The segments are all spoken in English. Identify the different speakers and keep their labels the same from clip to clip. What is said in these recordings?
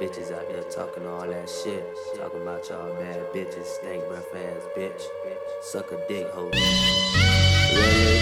Speaker 1: bitches out there talking all that shit. Talking about y'all bad bitches, stank breath ass bitch. Suck a dick, hoe. Really?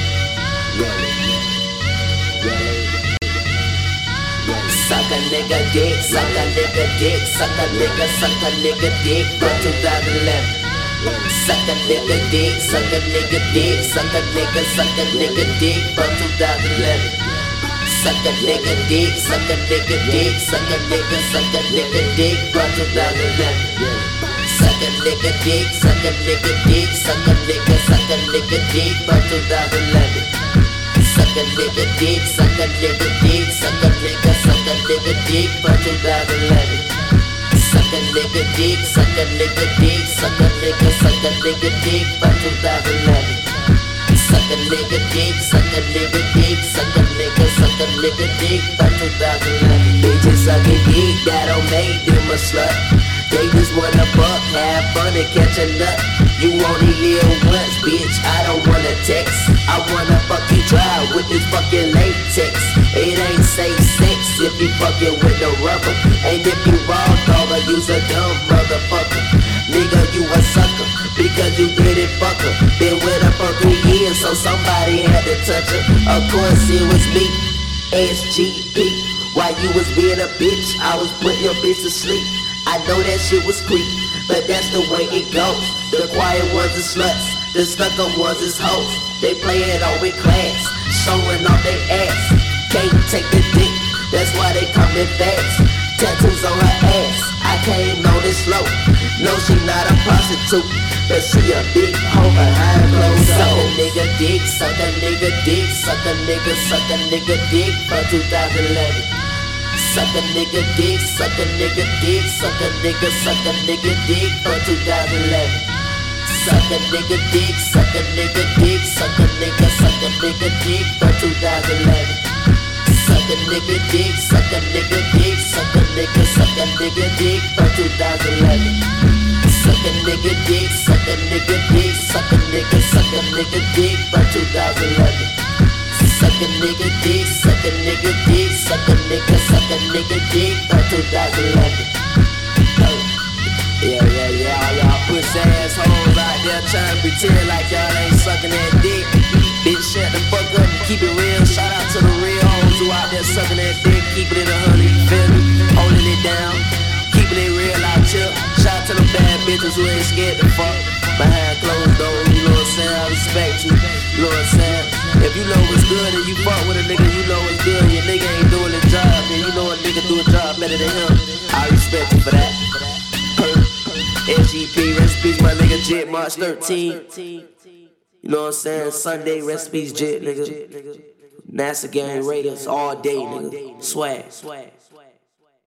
Speaker 2: Suck a nigga dick, suck a nigga dick, suck a nigga dick for 2011. Suck a nigga dick, suck a nigga dick, suck a nigga dick for 2011. Suck a nigga dick, suck a nigga dick, suck a nigga dick for 2011. Suck a nigga dick, suck a nigga dick, suck a nigga dick for 2011. Suck a nigga dick, suck a nigga dick, suck a nigga dick for 2011. Suck a nigga dick, suck a nigga dick, suck a nigga dick for 2011. Suck a nigga dick, suck a nigga dick, suck a nigga dick for 2011. Bitches sucking dick, that don't make them a slut. They just wanna fuck, have fun and catch a nut. You only live once, bitch, I don't wanna text. I wanna fuck you dry with this fucking latex. It ain't safe sex if you fucking with no rubber. And if you raw dog, you's a dumb motherfucker. Nigga, you a sucker, because you didn't fuck her. Been with her for 3 years, so somebody had to touch her. Of course it was me, SGP. While you was being a bitch, I was putting your bitch to sleep. I know that shit was creep, but that's the way it goes. The quiet ones is sluts, the stuck up ones is hoes. They play it all with class, showing off their ass. Can't take the dick, that's why they coming fast. Tattoos on her ass, I came on it slow. No, she not a prostitute, but she a big hoe behind closed doors. Suck a nigga dick, suck a nigga dick, suck a nigga dick for 2011. Suck a nigga dick, suck a nigga dick, suck a nigga dick for 2011. Suck a nigga dick, suck a nigga dick, suck a nigga dick for 2011. Suck a nigga dick, suck a nigga dick, suck a nigga dick for 2011. Suck a nigga dick, suck a nigga dick, suck a nigga dick for 2011. Suck a nigga dick, suck a nigga dick, suck a nigga dick for 2011. Yeah, all y'all pussy assholes out there trying to pretend like y'all ain't sucking that dick. Bitch, shut the fuck up and keep it real. Shout out to the real hoes who out there sucking that dick, keeping it 100, you feel me? Holding it down, keeping it real out here. Shout out to the bad bitches who ain't scared to fuck behind closed doors, you know what I'm saying? I respect you, you know what I'm saying? If you know what's good and you fuck with a nigga, you know what's good. Your nigga ain't doing his job, then you know a nigga do a job better than him. I respect you for that. SGP, recipes, my nigga Jet, March 13. You know what I'm saying? Sunday, recipes, Jet, nigga. NASA Gang Raiders all day, nigga. Swag.